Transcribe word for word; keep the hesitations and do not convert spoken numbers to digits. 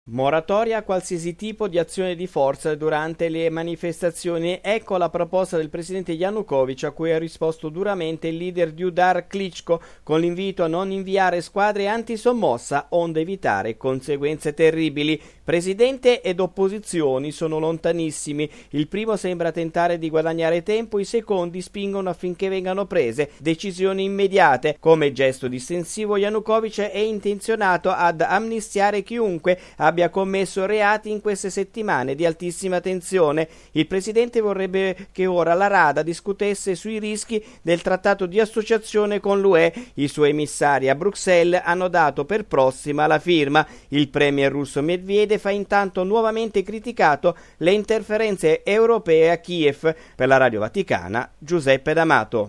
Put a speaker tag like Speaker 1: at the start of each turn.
Speaker 1: Moratoria a qualsiasi tipo di azione di forza durante le manifestazioni. Ecco la proposta del presidente Yanukovych, a cui ha risposto duramente il leader di Udar Klitschko, con l'invito a non inviare squadre antisommossa onde evitare conseguenze terribili. Presidente ed opposizioni sono lontanissimi. Il primo sembra tentare di guadagnare tempo, i secondi spingono affinché vengano prese decisioni immediate. Come gesto distensivo, Yanukovych è intenzionato ad amnistiare chiunque abbia commesso reati in queste settimane di altissima tensione. Il presidente vorrebbe che ora la Rada discutesse sui rischi del trattato di associazione con l'U E. I suoi emissari a Bruxelles hanno dato per prossima la firma. Il premier russo Medvedev ha intanto nuovamente criticato le interferenze europee a Kiev. Per la Radio Vaticana, Giuseppe D'Amato.